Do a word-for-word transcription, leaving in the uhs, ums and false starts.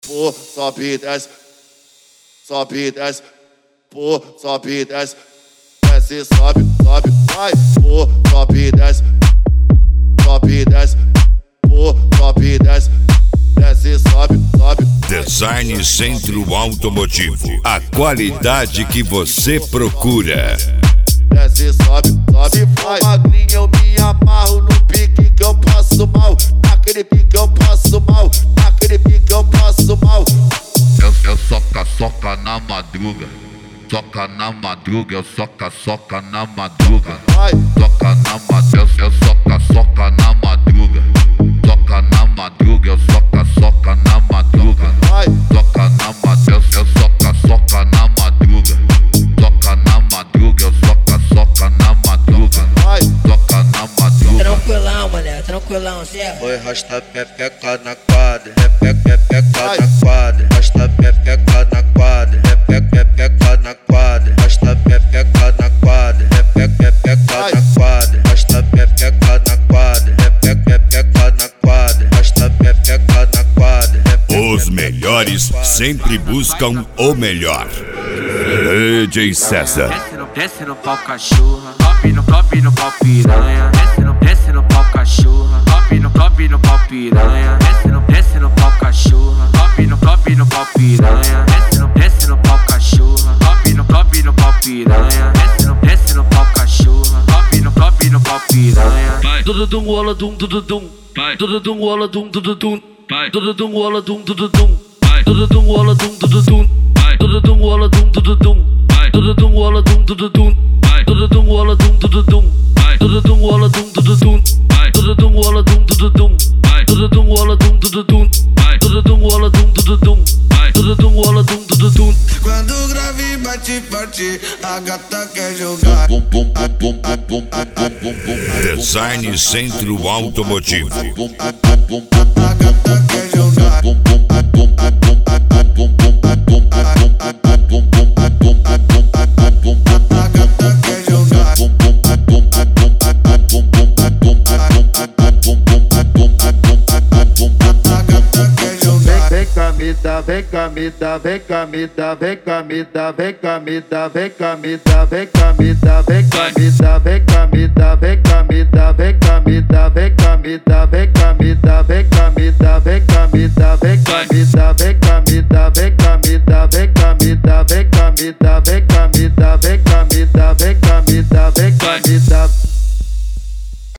pô, sobe e desce, sobe e desce, pô, sobe e desce, desce, sobe, sobe, vai, pô, sobe e desce, sobe e desce, pô, sobe e desce, desce, sobe, sobe. Design Centro Automotivo, a qualidade que você procura. Desce, sobe, sobe, vai. Magrinho, eu me amarro no pique que eu passo mal. Naquele pique eu passo mal. Naquele pique eu passo mal. Eu, eu soca, soca na madruga. Soca na madruga, eu soca, soca na madruga. Vai. Soca na madruga, eu, eu soca, soca na madruga. Soca na madruga, eu soca, soca na madruga. Vai. Soca na madruga, eu, eu soca, soca na madruga. Soca na madruga, eu soca, soca na madruga. Vai. Soca na madruga. Tranquilão, mané, tranquilão, Zé. Oi, rasta pepeca na quadra, repeca pepeca na quadra, rasta pepeca na quadra, repeca pepeca na quadra, rasta pepeca na quadra, repeca pepeca na quadra, rasta pepeca na quadra, repeca pepeca na quadra, rasta pepeca na quadra. Os melhores sempre buscam o melhor. D J César. Desce no, desce no pau cachorra, top no, top no pau piranha. Desce no, desce no pau cachorra, top no, top no pau piranha. Desce no, desce no pau cachorra, top no, top no pau piranha. Desce no, desce no pau cachorra, top no, top no pau piranha. Desce no, desce no pau cachorra, top no, top no pau piranha. Vai, tudo dum, ola dum, tudo dum. Vai, tudo dum, ola dum, tudo dum. Vai, tudo dum, ola dum, tudo dum. Vai, tudo dum, ola dum, tudo dum. Vai, tudo dum, ola dum, tudo dum. Vai, tudo dum, ola dum, tudo dum. Vai, tudo dum, ola dum, tudo dum. Vai, tudo dum, ola dum, tudo dum. Vai, tudo dum, ola dum, tudo dum. Vai, tudo dum, ola dum, tudo dum. Vai, tudo dum, ola dum, tudo dum. Vai, tudo dum, ola dum, tudo dum. Quando o grave bate forte, a gata quer jogar. Bum, bum, bum, bum, bum, bum, bum, bum, bum. Design Centro Automotivo. Bum, bum, bum, bum, bum. A gata quer jogar. Bum, bum, bum, bum, bum, bum, bum, bum, bum, bum, bum, bum, bum, bum, bum. A gata quer jogar. Bum, bum, bum, bum, bum, bum, bum, bum, bum, bum. A gata quer jogar. Vem cá, me dá, vem cá, me dá, vem cá, me dá, vem cá, me dá, vem cá, me dá, vem cá, me dá, vem cá, me dá, vem cá, me dá, vem cá, me dá, vem cá, me dá, vem cá, me dá, vem cá, me dá, vem cá, me dá, vem cá, me